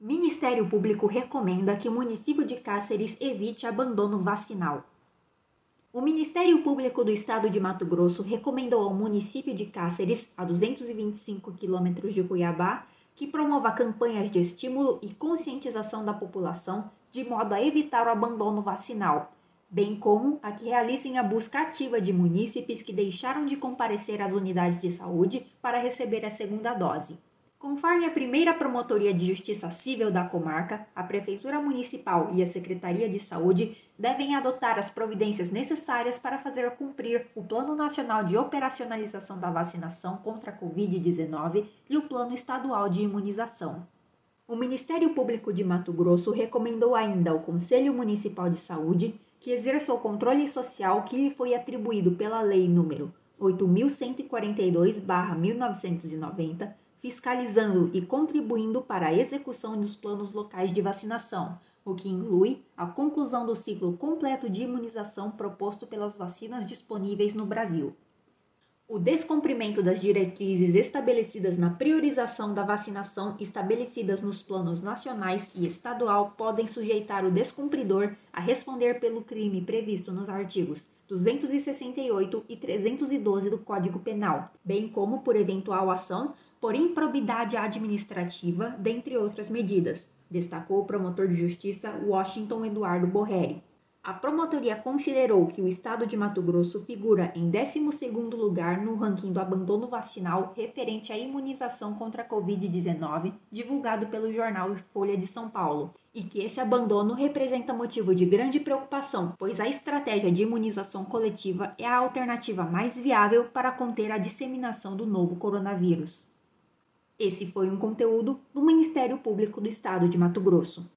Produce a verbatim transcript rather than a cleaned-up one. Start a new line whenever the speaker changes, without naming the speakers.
Ministério Público recomenda que o município de Cáceres evite abandono vacinal. O Ministério Público do Estado de Mato Grosso recomendou ao município de Cáceres, a duzentos e vinte e cinco quilômetros de Cuiabá, que promova campanhas de estímulo e conscientização da população de modo a evitar o abandono vacinal, bem como a que realizem a busca ativa de munícipes que deixaram de comparecer às unidades de saúde para receber a segunda dose. Conforme a primeira Promotoria de Justiça Civil da comarca, a Prefeitura Municipal e a Secretaria de Saúde devem adotar as providências necessárias para fazer cumprir o Plano Nacional de Operacionalização da Vacinação contra a covid dezenove e o Plano Estadual de Imunização. O Ministério Público de Mato Grosso recomendou ainda ao Conselho Municipal de Saúde que exerça o controle social que lhe foi atribuído pela Lei nº oito mil cento e quarenta e dois barra mil novecentos e noventa, fiscalizando e contribuindo para a execução dos planos locais de vacinação, o que inclui a conclusão do ciclo completo de imunização proposto pelas vacinas disponíveis no Brasil. O descumprimento das diretrizes estabelecidas na priorização da vacinação estabelecidas nos planos nacionais e estadual podem sujeitar o descumpridor a responder pelo crime previsto nos artigos duzentos e sessenta e oito e trezentos e doze do Código Penal, bem como por eventual ação por improbidade administrativa, dentre outras medidas, destacou o promotor de justiça Washington Eduardo Borreri. A promotoria considerou que o estado de Mato Grosso figura em décimo segundo lugar no ranking do abandono vacinal referente à imunização contra a covid dezenove, divulgado pelo jornal Folha de São Paulo, e que esse abandono representa motivo de grande preocupação, pois a estratégia de imunização coletiva é a alternativa mais viável para conter a disseminação do novo coronavírus. Esse foi um conteúdo do Ministério Público do Estado de Mato Grosso.